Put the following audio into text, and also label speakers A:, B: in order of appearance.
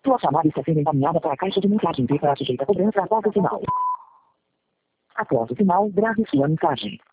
A: Sua chamada está sendo encaminhada para a caixa de mensagens e será sujeita a cobrança após o sinal. Após o sinal, grave sua mensagem.